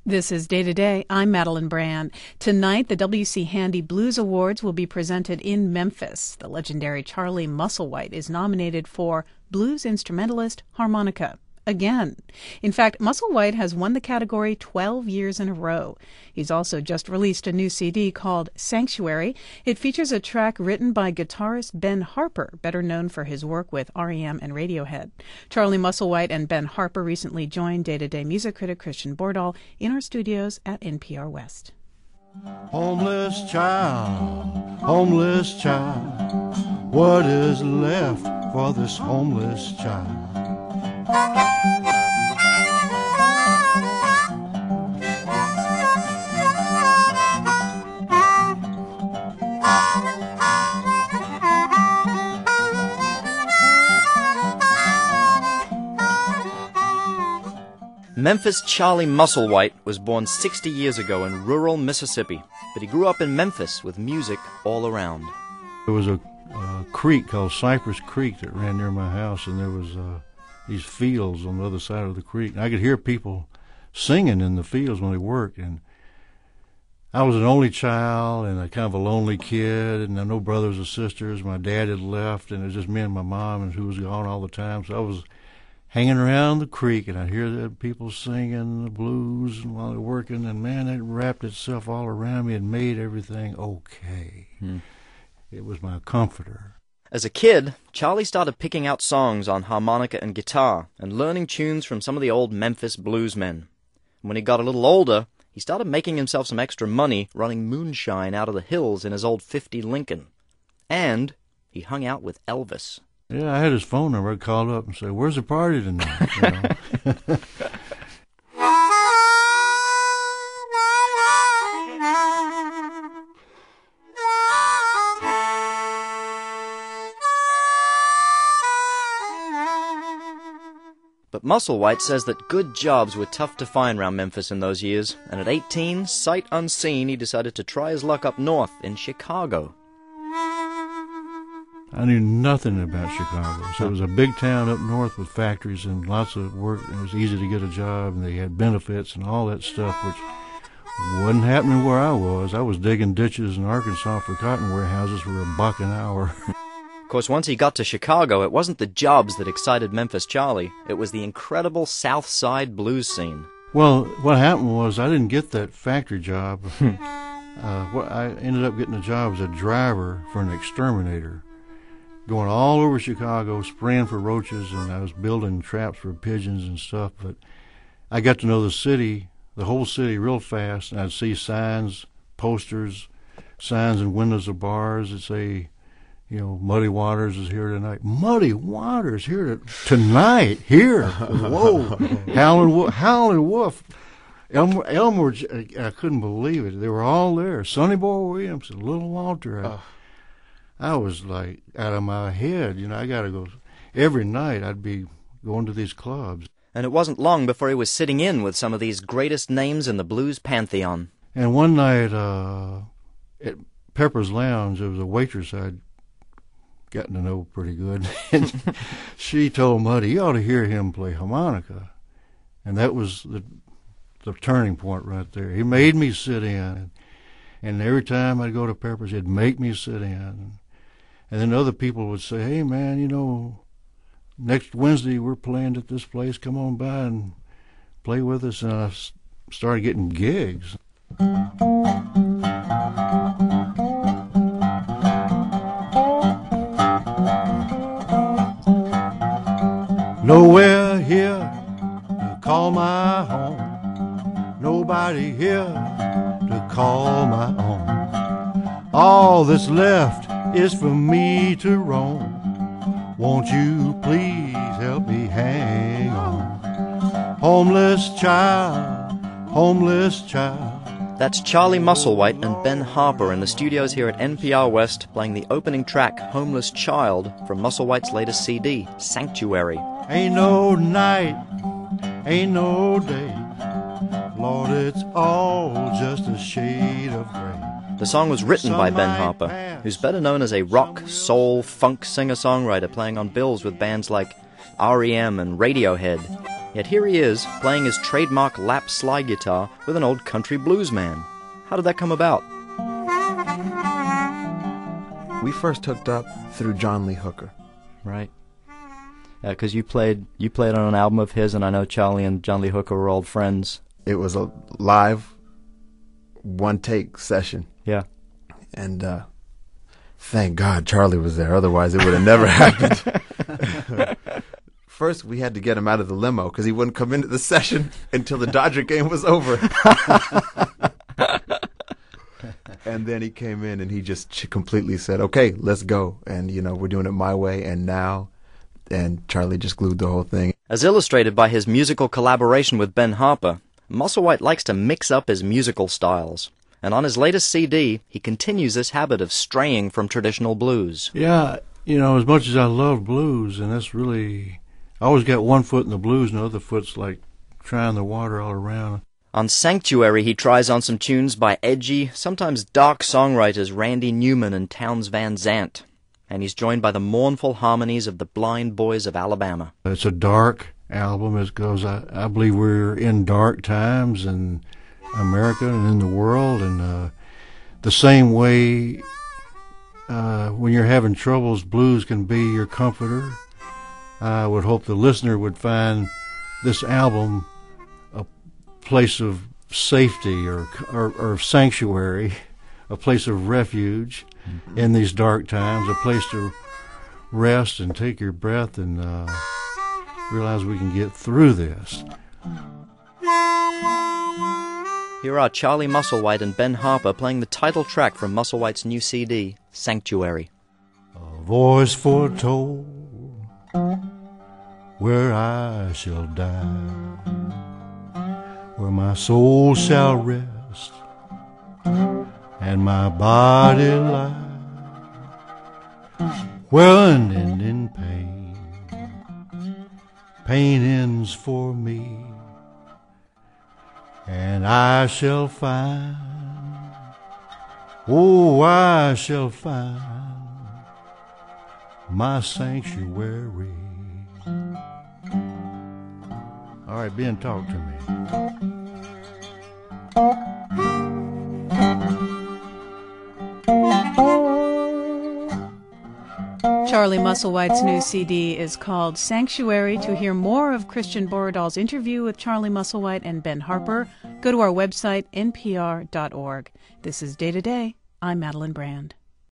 This is Day to Day. I'm Madeline Brand. Tonight, the W.C. Handy Blues Awards will be presented in Memphis. The legendary Charlie Musselwhite is nominated for Blues Instrumentalist Harmonica. Again. In fact, Musselwhite has won the category 12 years in a row. He's also just released a new CD called Sanctuary. It features a track written by guitarist Ben Harper, better known for his work with R.E.M. and Radiohead. Charlie Musselwhite and Ben Harper recently joined Day-to-Day music critic Christian Bordahl in our studios at NPR West. Homeless child, what is left for this homeless child? Memphis Charlie Musselwhite was born 60 years ago in rural Mississippi, but he grew up in Memphis with music all around. There was a creek called Cypress Creek that ran near my house, and there was these fields on the other side of the creek. And I could hear people singing in the fields when they worked, and I was an only child and a kind of a lonely kid, and I had no brothers or sisters. My dad had left, and it was just me and my mom, who was gone all the time. So I was hanging around the creek, and I'd hear the people singing the blues while they're working, and man, it wrapped itself all around me and made everything okay. It was my comforter. As a kid, Charlie started picking out songs on harmonica and guitar and learning tunes from some of the old Memphis bluesmen. And when he got a little older, he started making himself some extra money running moonshine out of the hills in his old '50 Lincoln. And he hung out with Elvis. Yeah, I had his phone number. I'd call up and say, "Where's the party tonight?" You know? But Musselwhite says that good jobs were tough to find around Memphis in those years, and at 18, sight unseen, he decided to try his luck up north in Chicago. I knew nothing about Chicago. So it was a big town up north with factories and lots of work. It was easy to get a job, and they had benefits and all that stuff, which wasn't happening where I was. I was digging ditches in Arkansas for cotton warehouses for $1 an hour. Of course, once he got to Chicago, it wasn't the jobs that excited Memphis Charlie. It was the incredible South Side blues scene. Well, what happened was I didn't get that factory job. I ended up getting a job as a driver for an exterminator, going all over Chicago, spraying for roaches, and I was building traps for pigeons and stuff. But I got to know the city, the whole city, real fast, and I'd see signs, posters, signs in windows of bars that say, you know, Muddy Waters is here tonight. Muddy Waters here tonight. Here. Whoa. Howlin' Wolf. Elmer, I couldn't believe it. They were all there. Sonny Boy Williams, Little Walter. I was like out of my head. You know, I got to go. Every night I'd be going to these clubs. And it wasn't long before he was sitting in with some of these greatest names in the blues pantheon. And one night at Pepper's Lounge, there was a waitress I'd gotten to know pretty good. And she told Muddy, "You ought to hear him play harmonica." And that was the turning point right there. He made me sit in. And every time I'd go to Pepper's, he'd make me sit in. And then other people would say, "Hey, man, you know, next Wednesday we're playing at this place. Come on by and play with us." And I started getting gigs. Nowhere here to call my home. Nobody here to call my own. All that's left is for me to roam. Won't you please help me hang on? Homeless child, homeless child. That's Charlie Musselwhite and Ben Harper in the studios here at NPR West playing the opening track, Homeless Child, from Musselwhite's latest CD, Sanctuary. Ain't no night, ain't no day. Lord, it's all just a shade of gray. The song was written by Ben Harper, who's better known as a rock, soul, funk singer-songwriter playing on bills with bands like R.E.M. and Radiohead. Yet here he is, playing his trademark lap slide guitar with an old country blues man. How did that come about? We first hooked up through John Lee Hooker. Right. Because you played on an album of his, and I know Charlie and John Lee Hooker were old friends. It was a live, one-take session. Yeah. And thank God Charlie was there, otherwise it would have never happened. First, we had to get him out of the limo because he wouldn't come into the session until the Dodger game was over. And then he came in and he just completely said, okay, let's go. And, we're doing it my way and now. And Charlie just glued the whole thing. As illustrated by his musical collaboration with Ben Harper, Musselwhite likes to mix up his musical styles. And on his latest CD, he continues this habit of straying from traditional blues. Yeah, as much as I love blues, and that's really... I always got one foot in the blues and the other foot's like trying the water all around. On Sanctuary, he tries on some tunes by edgy, sometimes dark songwriters Randy Newman and Townes Van Zandt. And he's joined by the mournful harmonies of the Blind Boys of Alabama. It's a dark album because I believe we're in dark times in America and in the world. And the same way when you're having troubles, blues can be your comforter. I would hope the listener would find this album a place of safety or sanctuary, a place of refuge in these dark times, a place to rest and take your breath and realize we can get through this. Here are Charlie Musselwhite and Ben Harper playing the title track from Musselwhite's new CD, Sanctuary. A voice foretold where I shall die, where my soul shall rest and my body lie, where unending pain ends for me, and I shall find, oh, I shall find my sanctuary. All right, Ben, talk to me. Charlie Musselwhite's new CD is called Sanctuary. To hear more of Christian Borradahl's interview with Charlie Musselwhite and Ben Harper, go to our website, npr.org. This is Day to Day. I'm Madeline Brand.